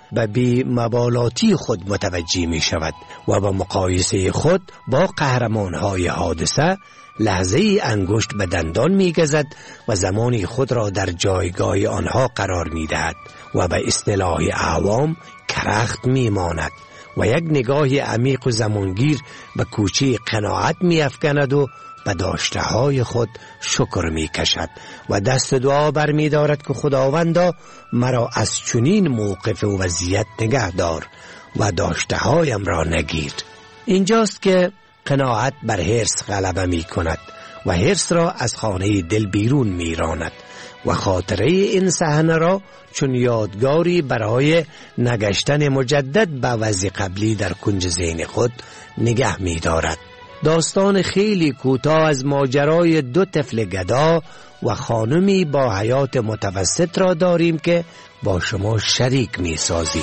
به بی مبالاتی خود متوجه می شود و با مقایسه خود با قهرمانهای حادثه لحظه انگشت به دندان می گزد و زمانی خود را در جایگاه آنها قرار می دهد و به اصطلاح عوام کرخت می ماند و یک نگاه عمیق و زمانگیر به کوچه قناعت می افکند و به داشته های خود شکر می کشد و دست دعا بر می دارد که خداوندا مرا از چنین موقف و وضعیت نگه دار و داشته هایم را نگیر. اینجاست که قناعت بر حرص غلبه می کند و حرص را از خانه دل بیرون می راند و خاطره این صحنه را چون یادگاری برای نگشتن مجدد به وضع قبلی در کنج ذهن خود نگه می دارد. داستان خیلی کوتاه از ماجرای دو طفل گدا و خانمی با حیات متوسط را داریم که با شما شریک می سازیم.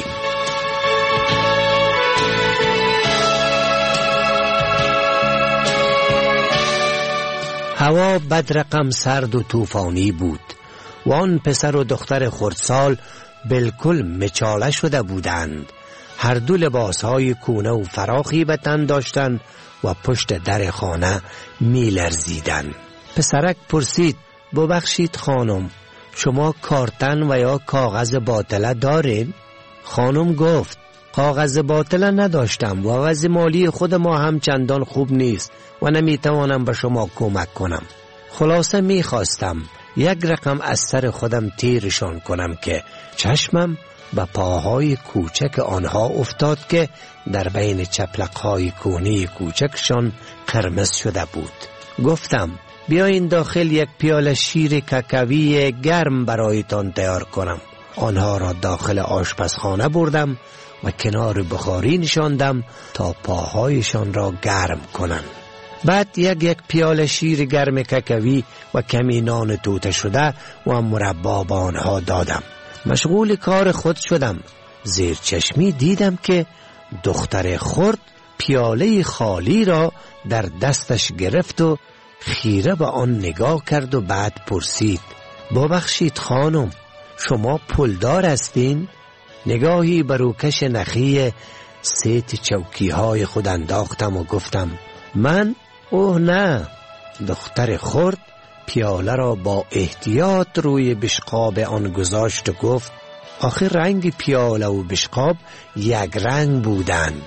هوا بدرقم سرد و طوفانی بود و آن پسر و دختر خردسال بالکل مچاله شده بودند. هر دو لباسهای کونه و فراخی به تن داشتند و پشت در خانه می لرزیدند. پسرک پرسید: ببخشید خانم، شما کارتن و یا کاغذ باطله دارین؟ خانم گفت: کاغذ باطله نداشتم و وضع مالی خود ما هم چندان خوب نیست و نمیتوانم به شما کمک کنم. خلاصه میخواستم یک رقم از سر خودم تیرشان کنم که چشمم به پاهای کوچک آنها افتاد که در بین چپلقهای کونی کوچکشان قرمز شده بود. گفتم: بیاین داخل یک پیاله شیر کاکائوی گرم برایتان تیار کنم. آنها را داخل آشپزخانه بردم و کنار بخاری نشاندم تا پاهایشان را گرم کنند. بعد یک پیاله شیر گرم کاکائوی و کمی نان توته شده و مربا به آنها دادم. مشغول کار خود شدم. زیر چشمی دیدم که دختر خرد پیاله خالی را در دستش گرفت و خیره به آن نگاه کرد و بعد پرسید: ببخشید خانم، شما پولدار هستین؟ نگاهی بر روکش نخی سیت چوکی های خود انداختم و گفتم: من؟ اوه نه. دختر خرد پیاله را با احتیاط روی بشقاب آن گذاشت و گفت: آخر رنگ پیاله و بشقاب یک رنگ بودند.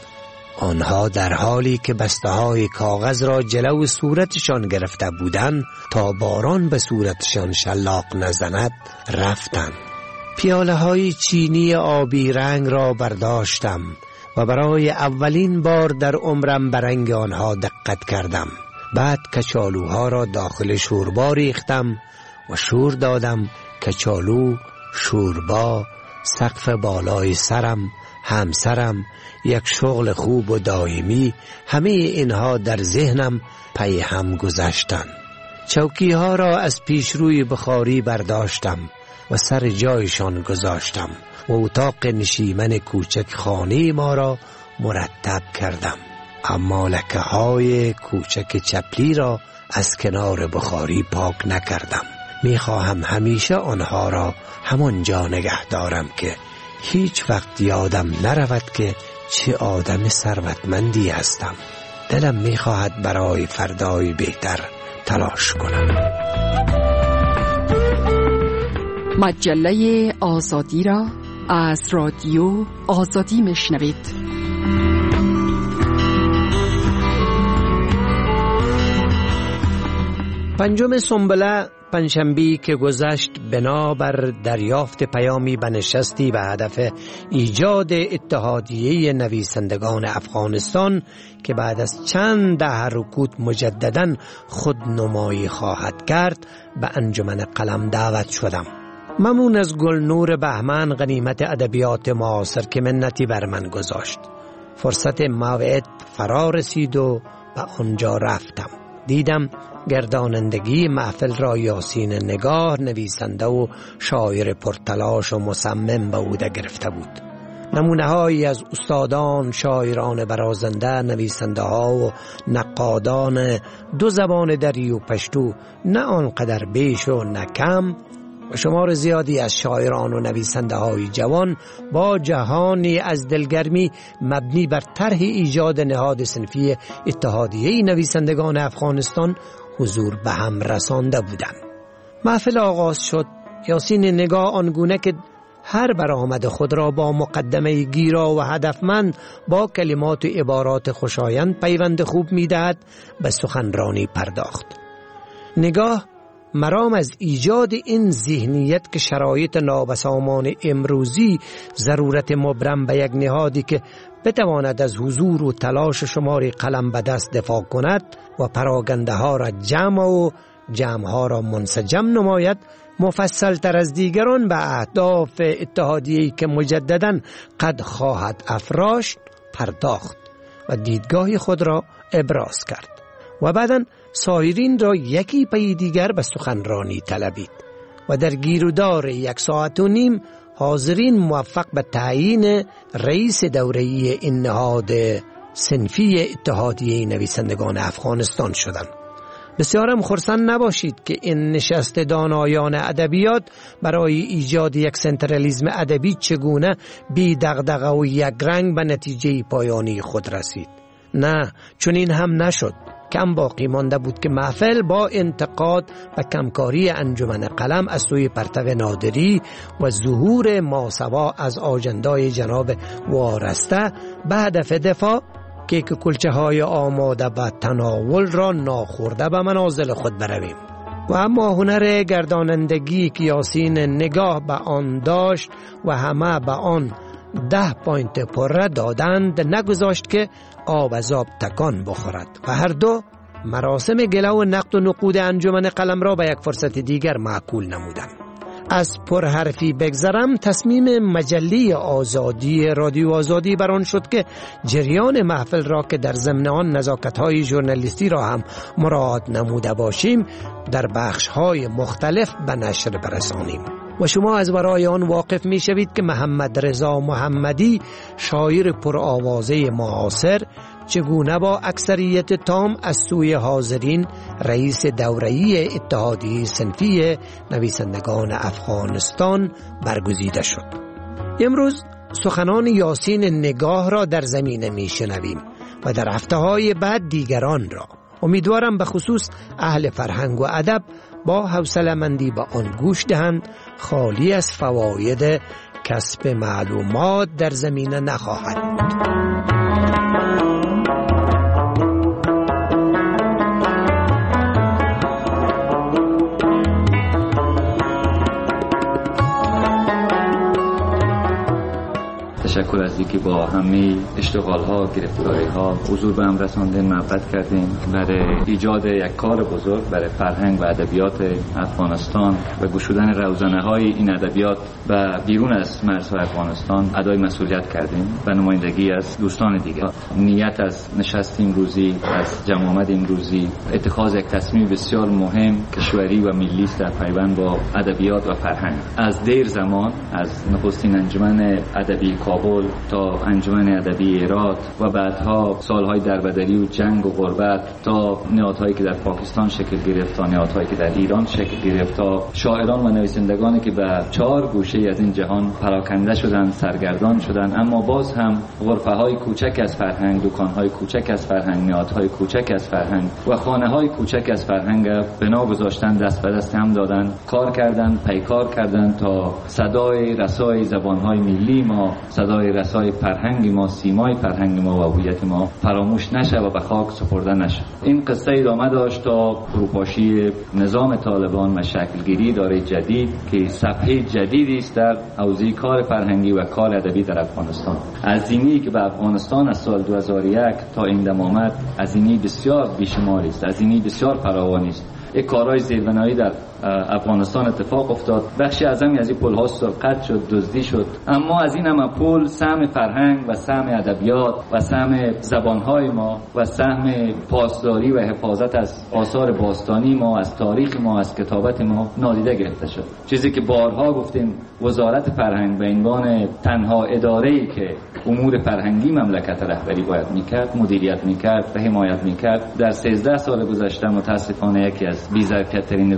آنها در حالی که بسته های کاغذ را جلو صورتشان گرفته بودند تا باران به صورتشان شلاق نزند رفتند. پیاله های چینی آبی رنگ را برداشتم و برای اولین بار در عمرم به رنگ آنها دقت کردم. بعد کچالوها را داخل شوربا ریختم و شور دادم. کچالو، شوربا، سقف بالای سرم، همسرم، یک شغل خوب و دائمی، همه اینها در ذهنم پی هم گذشتند. چوکی ها را از پیش روی بخاری برداشتم و سر جایشان گذاشتم و اتاق نشیمن کوچک خانه ما را مرتب کردم. اما لکه های کوچک چپلی را از کنار بخاری پاک نکردم. میخواهم همیشه آنها را همانجا نگه دارم که هیچ وقت یادم نرود که چه آدم ثروتمندی هستم. دلم میخواهد برای فردای بهتر تلاش کنم. مجله آزادی را از رادیو آزادی میشنوید. پنجم سنبله پنجشنبه‌ای که گذشت بنابر دریافت پیامی به نشستی به هدف ایجاد اتحادیه نویسندگان افغانستان که بعد از چند دهه رکود مجدداً خودنمایی خواهد کرد به انجمن قلم دعوت شدم. ممنون از گلنور بهمن غنیمت ادبیات معاصر که منتی بر من گذاشت. فرصت موعد فرا رسید و به آنجا رفتم. دیدم گردانندگی محفل را یاسین نگار نویسنده و شاعر پرتلاش و مصمم به عهده گرفته بود. نمونه هایی از استادان، شاعران برازنده، نویسنده ها و نقادان دو زبان دری و پشتو نه آنقدر بیش و نه کم و شمار زیادی از شاعران و نویسنده های جوان با جهانی از دلگرمی مبنی بر طرح ایجاد نهاد صنفی اتحادیه نویسندگان افغانستان حضور به هم رسانده بودند. محفل آغاز شد. یاسین نگاه آنگونه که هر برآمد خود را با مقدمه گیرا و هدفمند با کلمات و عبارات خوشایند پیوند خوب می‌دهد به سخنرانی پرداخت. نگاه مرام از ایجاد این ذهنیت که شرایط نابسامان امروزی ضرورت مبرم به یک نهادی که بتواند از حضور و تلاش شماری قلم به دست دفاع کند و پراگنده ها را جمع و جمع ها را منسجم نماید، مفصل تر از دیگران به اهداف اتحادیه‌ای که مجدداً قد خواهد افراشت پرداخت و دیدگاه خود را ابراز کرد و بعداً سایرین را یکی پی دیگر به سخنرانی طلبید و در گیرودار 1 ساعت و نیم حاضرین موفق به تعیین رئیس دوره‌ای این نهاد صنفی اتحادیه نویسندگان افغانستان شدند. بسیارم خرسند نباشید که این نشست دانایان ادبیات برای ایجاد یک سنترالیسم ادبی چگونه بی دغدغه و یک رنگ به نتیجه پایانی خود رسید. نه، چون این هم نشد. کم باقی مانده بود که محفل با انتقاد و کمکاری انجمن قلم از سوی پرتو نادری و ظهور ماسوا از آجندای جناب وارسته به هدف دفاع که کلچه های آماده به تناول را ناخورده به منازل خود برویم. و اما هنر گردانندگی که یاسین نگاه به آن داشت و همه به آن 10 پوینت پر دادند نگذاشت که آب از آب تکان بخورد و هر دو مراسم گله و نقد و نقود انجمن قلم را به یک فرصت دیگر معقول نمودند. از پرحرفی بگذرم، تصمیم مجله آزادی رادیو آزادی بران شد که جریان محفل را که در ضمن آن نزاکت‌های ژورنالیستی را هم مراعات نموده باشیم در بخش‌های مختلف به نشر برسانیم. و شما از برای آن واقف می شوید که محمد رضا محمدی شاعر پرآوازه معاصر چگونه با اکثریت تام از سوی حاضرین رئیس دوره‌ای اتحادیه صنفی نویسندگان افغانستان برگزیده شد. امروز سخنان یاسین نگاه را در زمینه می شنویم و در هفته‌های بعد دیگران را. امیدوارم به خصوص اهل فرهنگ و ادب با حوصله‌مندی به آن گوش دهند، خالی از فواید کسب معلومات در زمینه نخواهد بود. تشکر از اینکه با همه اشتغال‌ها، گرفتاری‌ها حضور به هم رساندین، محبت کردین برای ایجاد یک کار بزرگ برای فرهنگ و ادبیات افغانستان و گشودن روزنه‌های این ادبیات و بیرون از مرزهای افغانستان ادای مسئولیت کردین و نمایندگی از دوستان دیگه. نیت از نشست امروزی، از جمع آمد امروزی، اتخاذ یک تصمیم بسیار مهم کشوری و ملی است در پیوند با ادبیات و فرهنگ. از دیر زمان، از نخستین انجمن ادبی کابل تا انجمن ادبی هرات و بعدها سالهای دربدری و جنگ و غربت تا نهادهایی که در پاکستان شکل گرفت، تا نهادهایی که در ایران شکل گرفت، تا شاعران و نویسندگانی که به 4 گوشه از این جهان پراکنده شدند، سرگردان شدند، اما باز هم غرفه‌های کوچک از فرهنگ، دکان‌های کوچک از فرهنگ، نهادهای کوچک از فرهنگ و خانه‌های کوچک از فرهنگ بنا گذاشتن، دست به دست هم دادن، کار کردند، پیکار کردند تا صدای رسای زبان‌های ملی ما، صدای رسای فرهنگ ما، سیمای فرهنگ ما و هویت ما فراموش نشه و به خاک سپرده نشه. این قصه ادامه داشت تا فروپاشی نظام طالبان و شکلگیری داره جدید که صفحه جدیدی است در حوزه کار فرهنگی و کار ادبی در افغانستان. عظیمی که به افغانستان از سال 2001 تا این دم آمد عظیمی بسیار بیشماری است، عظیمی بسیار فراوانی است. یک کارهای زیربنایی در افغانستان اتفاق افتاد، بخشی اعظمی از این پل‌ها سرقت شد، دزدی شد، اما از این همه پل سهم فرهنگ و سهم ادبیات و سهم زبانهای ما و سهم پاسداری و حفاظت از آثار باستانی ما، از تاریخ ما، از کتابت ما نادیده گرفته شد. چیزی که بارها گفتیم وزارت فرهنگ به عنوان تنها اداره‌ای که امور فرهنگی مملکت رهبری باید میکرد، مدیریت میکرد و حمایت میکرد، در 13 سال گذشته متاسفانه یکی از بی‌ظرفیت‌ترین اداره‌های ممکن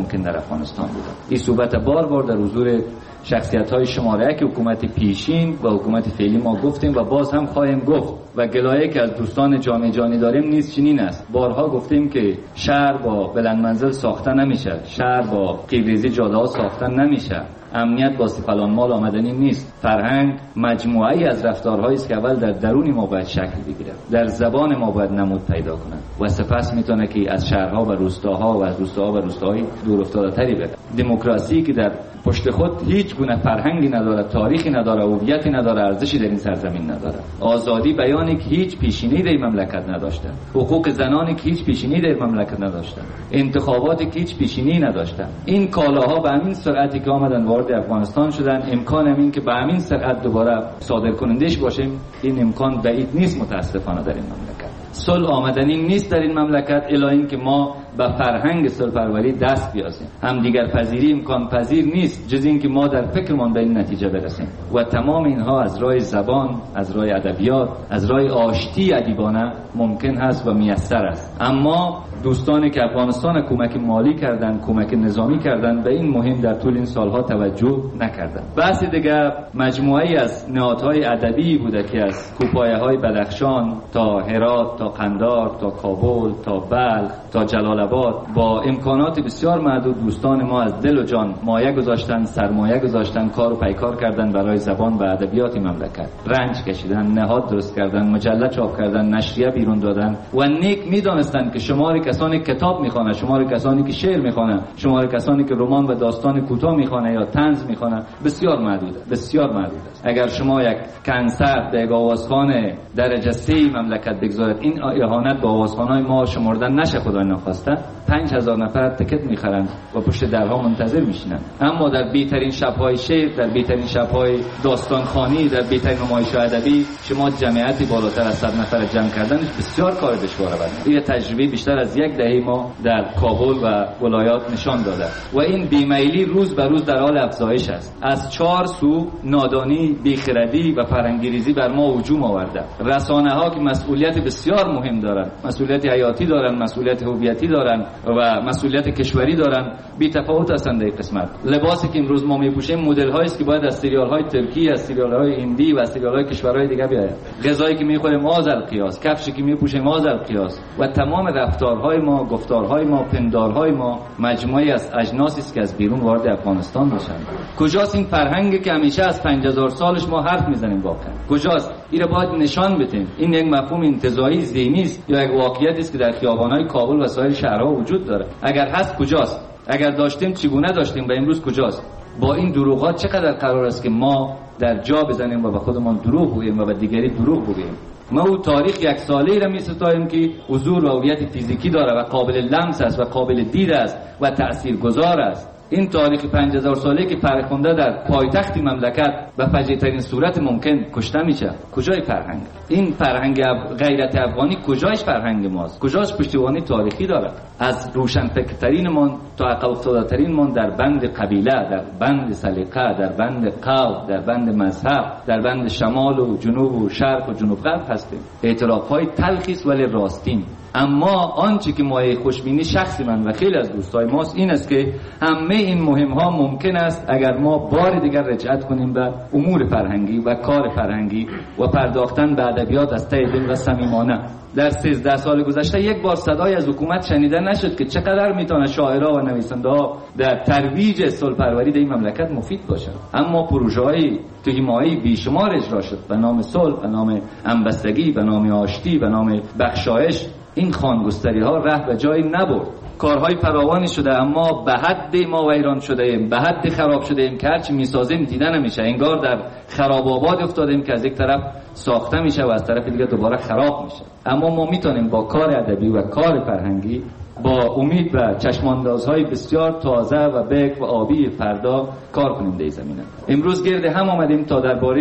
ممکن در افغانستان بوده. این صحبت بار در حضور شخصیت‌های شماره یک حکومت پیشین و حکومت فعلی ما گفتیم و باز هم خواهیم گفت و گلایه که از دوستان جامعه جانی داریم نیست چنین است. بارها گفتیم که شهر با بلند منزل ساخته نمیشه، شهر با قیبریزی جاده‌ها ساخته نمیشه، امنیت با سیفلان مال آمدنی نیست. فرهنگ مجموعه‌ای از رفتارهایی است که اول در درون ما باید شکل بگیره، در زبان ما باید نمود پیدا کنه و سپس میتونه که از شهرها و روستاها و از روستاها و روستاهای دور افتاده‌تری بره. دموکراسی که در پشت خود هیچ گونه فرهنگی نداره، تاریخی نداره، هویتی نداره، ارزشی در این سرزمین نداره. آزادی بیانی که هیچ پیشینه‌ای در مملکت نداشته، حقوق زنانی که هیچ پیشینه‌ای در مملکت نداشته، انتخاباتی که هیچ پیشینه‌ای نداشته. این کالاها به همین سرعتی که آمدن وارد افغانستان شدن، امکان این که به همین سرعت دوباره صادر کنندش باشیم این امکان بعید نیست. متاسفانه در این مملکت صلح آمدنی نیست در این مملکت الا این که ما به فرهنگ صلح‌پروری دست بیازیم. هم دیگر پذیری امکان پذیر نیست جز این که ما در فکرمان به این نتیجه برسیم و تمام اینها از راه زبان، از راه ادبیات، از راه آشتی ادیبانه ممکن هست و میسر است. اما دوستانی که افغانستان کمک مالی کردند، کمک نظامی کردند، به این مهم در طول این سالها توجه نکردند. بحث دیگر مجموعه‌ای از نهادهای ادبی بوده که از کوپایه‌های بدخشان تا هرات تا قندار تا کابل تا بلخ تا جلال‌آباد با امکانات بسیار محدود دوستان ما از دل و جان مایه گذاشتن، سرمایه گذاشتن، کار و پیکار کردن برای زبان و ادبیات مملکت. رنج کشیدن، نهاد درست کردن، مجله چاپ کردن، نشریه بیرون دادن و نیک می‌دانستند که شمار کسانی کتاب می‌خوانند، شمار کسانی که شعر می‌خوانند، شمار کسانی که رمان و داستان کوتاه می‌خوانند یا طنز می‌خوانند بسیار محدود است، بسیار محدود است. اگر شما یک کنسرت در آوازخوان درجه 3 مملکت بگذارید، این اهانت به آوازخوان‌های ما شمردن نشه خدای نخواسته. 5000 نفر تکت می‌خرند و پشت درها منتظر می‌شینند. اما در بهترین شب‌های شعر، در بهترین شب‌های داستانخوانی، در بهترین نمایش‌های ادبی شما جمعیتی بالاتر از 100 نفر جمع کردنش بسیار کار دشواره است. این تجربه بیشتر از یک دهه ما در کابل و ولایات نشان داده و این بیمیلی روز به روز در حال افزایش است. از 4 سو نادانی، بیخردی و فرهنگیریزی بر ما هجوم آورده. رسانه‌ها که مسئولیت بسیار مهم دارند، مسئولیت حیاتی دارند، مسئولیت هویتی دارند و مسئولیت کشوری دارند، بی تفاوت هستند در این قسمت. لباسی که امروز ما میپوشیم مدل هایی است که باید از سریال‌های ترکی، از سریال‌های هندی و از سریال‌های کشورهای دیگه بیاید. غذایی که میخوریم آذر قیاس، کفشی که میپوشیم آذر قیاس و تمام رفتارهای ما، گفتارهای ما، پندارهای ما مجموعی از اجناسی است که از بیرون وارد افغانستان میشن. کجاست این فرهنگی که همیشه از 5000 سالش ما حرف میزنیم واقعا؟ کجاست؟ این رو باید نشان بدیم. این یک مفهوم انتزاعی ذهنی است یا یک واقعیتی است که در خیابان‌های کابل و سایر شهرها وجود داره؟ اگر هست کجاست؟ اگر داشتیم چگونه داشتیم و امروز کجاست؟ با این دروغات چقدر قرار است که ما در جا بزنیم و به خودمان دروغ بگوییم و به دیگری دروغ بگوییم؟ ما او تاریخ یک ساله را می‌ستاییم که حضور و هویت فیزیکی داره و قابل لمس است و قابل دید است و تاثیرگذار است. این تاریخ 5000 ساله که فرخنده در پایتخت مملکت به فجیع‌ترین صورت ممکن کشته میشه. کجای فرهنگ؟ این فرهنگ غیرت افغانی کجایش فرهنگ ماست؟ کجاش پشتیبانی تاریخی داره؟ از روشنفکرترینمان تا عقب افتاده‌ترینمان در بند قبیله، در بند سلیقه، در بند قوم، در بند مذهب، در بند شمال و جنوب و شرق و جنوب غرب هستیم. اعتراف‌های تلخی است ولی راستین. اما آنچه که مایه خوشبینی شخصی من و خیلی از دوستای ماست این است که همه این مهم‌ها ممکن است اگر ما بار دیگر رجعت کنیم به امور فرهنگی و کار فرهنگی و پرداختن به ادبیات از ته دل و صمیمانه. در 13 سال گذشته یک بار صدای از حکومت شنیده نشد که چقدر میتونه شاعرها و نویسنده‌ها در ترویج صلح‌پروری در این مملکت مفید باشند. اما پروژه‌های توهیمایی بیشمار اجرا شد به نام صلح، به نام همبستگی، به نام آشتی، به نام بخشایش. این خانگستری‌ها ره به جایی نبرد. کارهای فراوانی شده اما به حد ما ویران شده ایم، به حد خراب شده ایم که هرچی میسازیم دیده نمیشه. انگار در خراب آباد افتادیم که از یک طرف ساخته میشه و از طرف دیگه دوباره خراب میشه. اما ما میتونیم با کار ادبی و کار فرهنگی با امید و چشماندازهای بسیار تازه و بکر و آبی فردا کار کنیم در زمینه. امروز گرد هم آمدیم تا درباره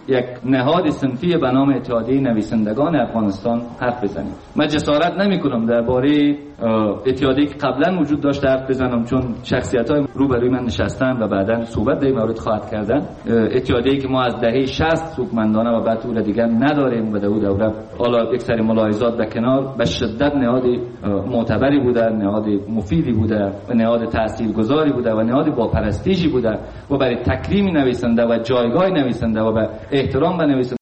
یک نهاد صنفی به نام اتحادیه نویسندگان افغانستان حرف بزنیم. من جسارت نمی‌کنم درباره اتحادیه‌ای که قبلا وجود داشته حرف بزنم، چون شخصیت‌های روبروی من نشستن و بعداً صحبت در این مورد خواهد کردن. اتحادیه‌ای که ما از دهه 60 سوگمندانه و بعد او دیگر نداریم و در او دوره حالا یک سری ملاحظات به کنار، به شدت نهاد معتبری بوده، نهاد مفیدی بوده و نهاد تاثیرگذاری بوده و نهاد با پرستیژی بوده و برای تکریم نویسنده و جایگاه نویسنده و به احترام به نویسنده